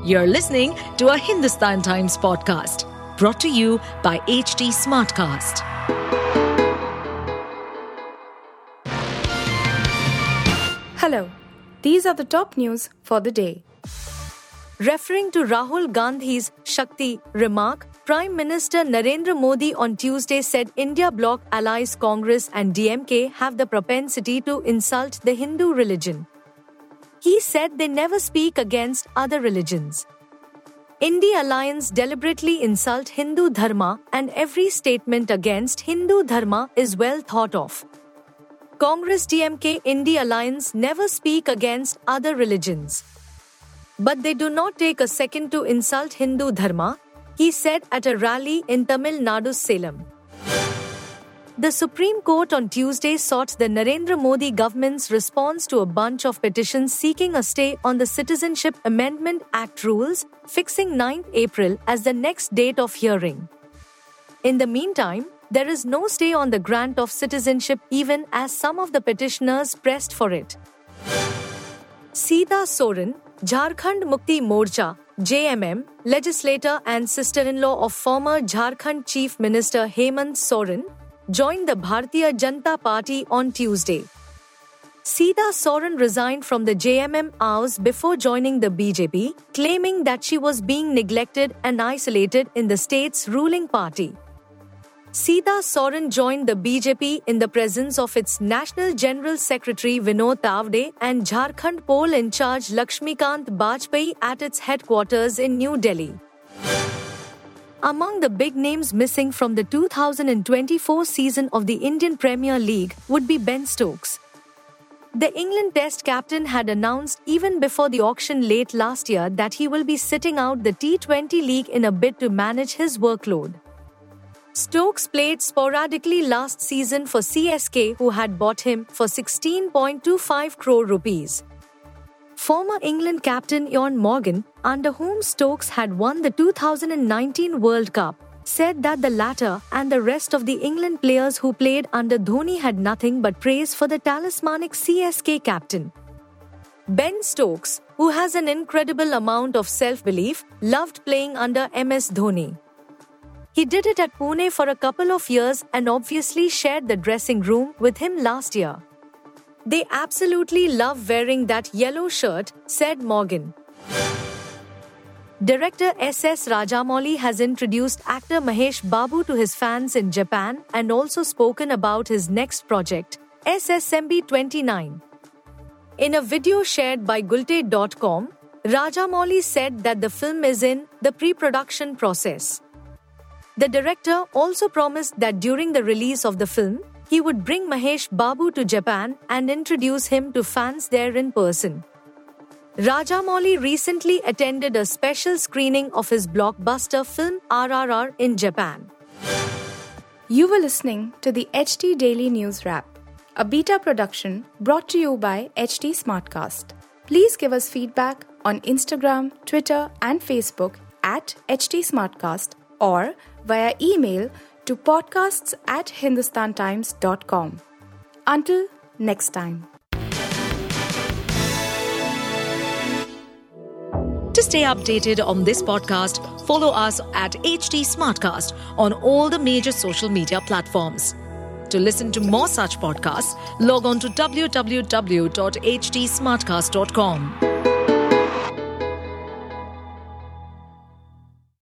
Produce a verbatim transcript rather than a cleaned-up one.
You're listening to a Hindustan Times podcast brought to you by H T Smartcast. Hello, these are the top news for the day. Referring to Rahul Gandhi's Shakti remark, Prime Minister Narendra Modi on Tuesday said India bloc allies Congress and D M K have the propensity to insult the Hindu religion. He said they never speak against other religions. India alliance deliberately insult Hindu dharma and every statement against Hindu dharma is well thought of. Congress D M K India alliance never speak against other religions. But they do not take a second to insult Hindu dharma, he said at a rally in Tamil Nadu's Salem. The Supreme Court on Tuesday sought the Narendra Modi government's response to a bunch of petitions seeking a stay on the Citizenship Amendment Act rules, fixing ninth of April as the next date of hearing. In the meantime, there is no stay on the grant of citizenship even as some of the petitioners pressed for it. Seetha Soren, Jharkhand Mukti Morcha, J M M, legislator and sister-in-law of former Jharkhand Chief Minister Hemant Soren, joined the Bharatiya Janata Party on Tuesday. Seetha Soren resigned from the J M M hours before joining the B J P, claiming that she was being neglected and isolated in the state's ruling party. Seetha Soren joined the B J P in the presence of its National General Secretary Vinod Tawde and Jharkhand poll in charge Lakshmikant Bajpayee at its headquarters in New Delhi. Among the big names missing from the two thousand twenty-four season of the Indian Premier League would be Ben Stokes. The England Test captain had announced even before the auction late last year that he will be sitting out the T twenty league in a bid to manage his workload. Stokes played sporadically last season for C S K, who had bought him for sixteen point two five crore rupees. Former England captain Ian Morgan, under whom Stokes had won the two thousand nineteen World Cup, said that the latter and the rest of the England players who played under Dhoni had nothing but praise for the talismanic C S K captain. Ben Stokes, who has an incredible amount of self-belief, loved playing under M S Dhoni. He did it at Pune for a couple of years and obviously shared the dressing room with him last year. They absolutely love wearing that yellow shirt, said Morgan. Director S S Rajamouli has introduced actor Mahesh Babu to his fans in Japan and also spoken about his next project, S S M B twenty-nine. In a video shared by Gulte dot com, Rajamouli said that the film is in the pre-production process. The director also promised that during the release of the film, he would bring Mahesh Babu to Japan and introduce him to fans there in person. Rajamouli recently attended a special screening of his blockbuster film R R R in Japan. You were listening to the H T Daily News Wrap, a beta production brought to you by H T Smartcast. Please give us feedback on Instagram, Twitter, and Facebook at H T Smartcast or via email to podcasts at hindustan times dot com. Until next time. To stay updated on this podcast, follow us at H T Smartcast on all the major social media platforms. To listen to more such podcasts, log on to w w w dot h t smartcast dot com.